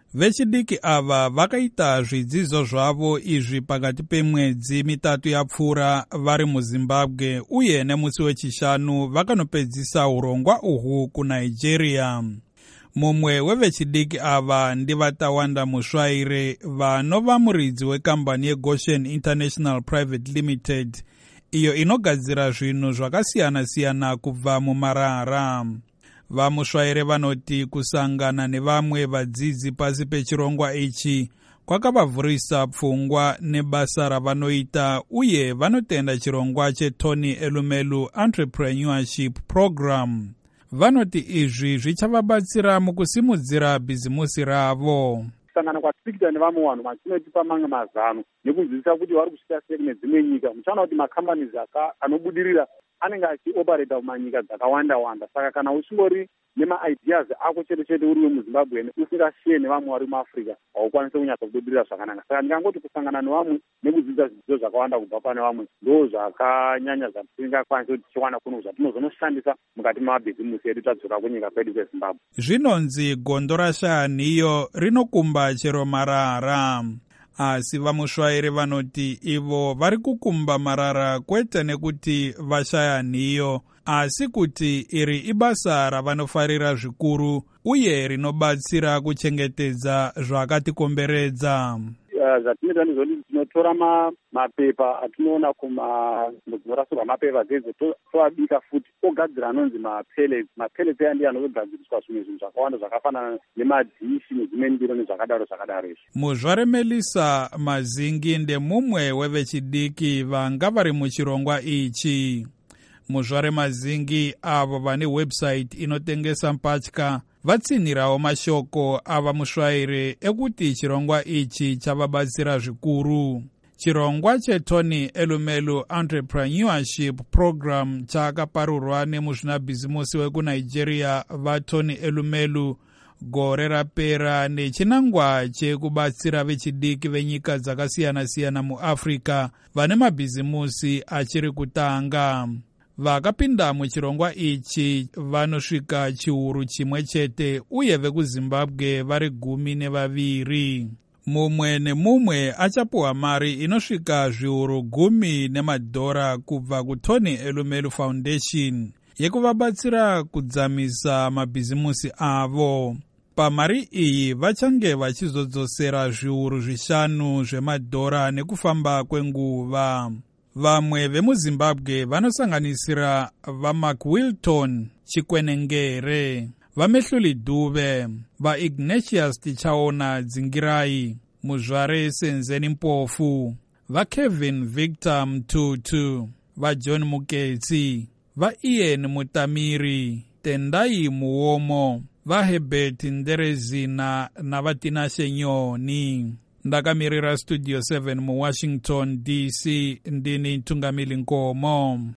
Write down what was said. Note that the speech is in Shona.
Vechidiki ava vakaita zvidzidzo zvavo izvi pakati pemwedzi mitatu yapfuura vari muZimbabwe uye nemusi wechishanu vakanopedzisa urongwa uhu kuNigeria. Mumwe wevechidiki ava ndiVatawanda Musvaire vanova muridzi wekambani yeGoshen International Private Limited iyo inogadzira zvinhu zvakasiyana-siyana kubva mumarara. VaMusvaire vanoti kusangana nevamwe vadzidzi pasi pechirongwa ichi kwakavavhurisa pfungwa nebasa ravanoita uye vanotenda chirongwa cheTony Elumelu Entrepreneurship Program. Vanoti izvi zvichavabatsira mukusimudzira bhizimusi ravo. Kusangana kwatikuita nevamwe vanhu machinotipa mamwe mazano nekunzwisisa kuti vari kusvika sei kune dzimwe nyika. Muchaona kuti makambanizi anobudirira anenge achioperata mumanyika dzakawanda-wanda. Saka kana usingori nemaideas ako chete uri wemuZimbabwe usingashiye nevamwe vari muAfrica haukwanisi kunyatsa kubudirira zvakanaka. Saka ndingangoti kusangana nevamwe nekudzidza zvidzidzo zvakawanda kubva pane vamwe ndo zvakanyanya zvatisingakwanisi kuti tichiwana kuno zvatinozonoshandisa mukati memabhizimusi edu tadzoka kunyika kwedu kweZimbabwe. Zvinonzi gondo rashaya nhiyo rinokumba chero marara. Asi VaMusvaire vanoti ivo vari kukumba marara kwete nekuti vashaya nhiyo, asi kuti iri ibasa ravanofarira zvikuru uye rinobatsira kuchengetedza zvakatikomberedza. Zvatinoita ndizvoti tinotora mapepa atinoona dzinorasirwa mapepa dzedzo toabika futi ogadzira anonzi mapellets aya ndiye anogadziriswa zvimwe zvinhu zvakawanda zvakafanana nemadhishi nedzimwe ndiro nezvakadaro izvi. Muzvare Melisa Mazingi ndemumwe wevechidiki vanga vari muchirongwa ichi. Muzvare Mazingi avo vane website inotengesa mpatya vatsinhirawo mashoko avaMusvaire ekuti chirongwa ichi chavabatsira zvikuru. Chirongwa cheTony Elumelu Entrepreneurship Program chakaparurwa nemuzvinabhizimusi wekuNigeria vaTony Elumelu gore rapera nechinangwa chekubatsira vechidiki venyika dzakasiyana-siyana muAfrica vane mabhizimusi achiri kutanga. Vakapinda muchirongwa ichi vanosvika chiuru chimwe chete uye vekuZimbabwe vari 12. Mumwe nemumwe achapuwa mari inosvika zviuru 10 nemadhora kubva kuTony Elumelu Foundation yekuvabatsira kudzamisa mabhizimusi avo. Pamari iyi vachange vachizodzosera zviuru 5 zvemadhora nekufamba kwenguva. Vamwe vemuZimbabwe vanosanganisira vaMcWilton Chikwenengere, vaMehluli Dube, vaIgnatius Tichaona Dzingirai, Muzvare Senzeni Mpofu, vaKevin Victor Mtutu, vaJohn Muketsi, vaIan Mutamiri, Tendai Muomo, vaHerbert Nderezina navaTinashe Nyoni. Ndakamirira Studio 7 muWashington DC ndini Tungamili Nkomo.